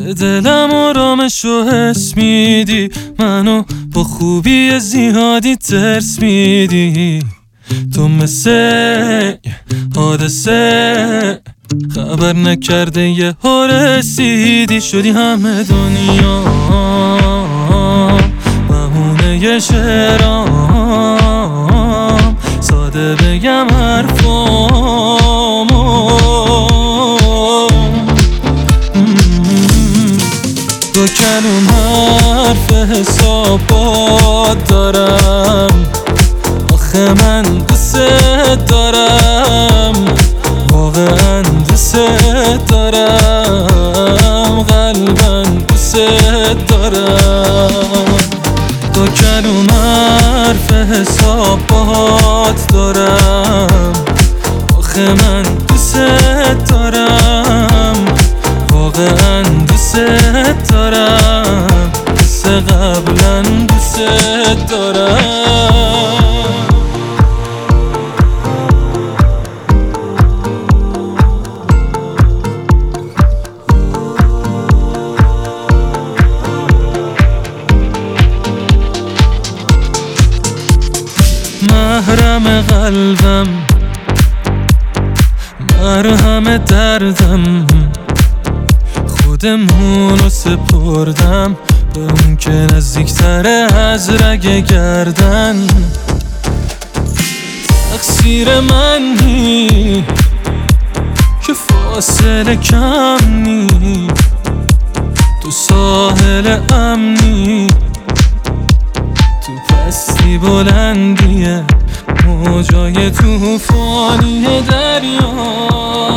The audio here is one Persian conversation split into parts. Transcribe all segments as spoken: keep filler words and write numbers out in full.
به دلم آرامش و حس میدی، منو با خوبی زیادی ترس میدی. تو مثل حادثه خبر نکرده یه ها رسیدی، شدی همه دنیا مهمونه یه شعرام، ساده بگم حرفامو. دو کلم حرف حسابات دارم، آخه من دوست دارم، واقعا دوست دارم، قلبا دوست دارم. دو کلم حرف حسابات دارم، آخه من دوست دارم، واقعا دوست دارم، مثل قبلا دوست دارم. محرم قلبم، مرهم دردم، خودمونو سپردم به اون که نزدیکتره از رگ گردن. تقصیر منی که فاصله کم نی، تو ساحل امنی، تو پستی بلندیه موجای توفانی دریا.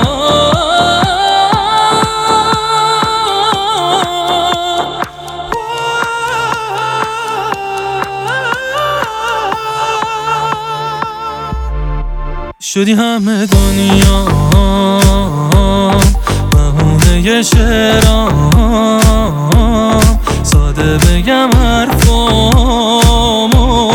شدی همه دنیا مهمونه یه شعرام، ساده بگم حرفامو.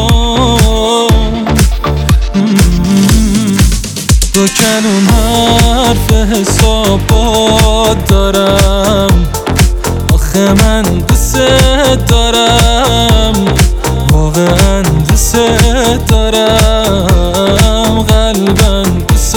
دو کلم حرف حسابات دارم، آخه من دوست دارم، واقعا دوست دارم، قلبا دوست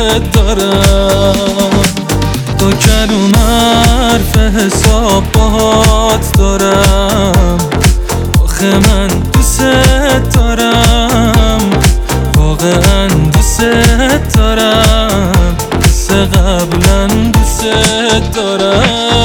دارم. دو کلم حرف حسابات دارم، آخه من دوست دارم، واقعا دوست دارم، مثل قبلا دوست دارم.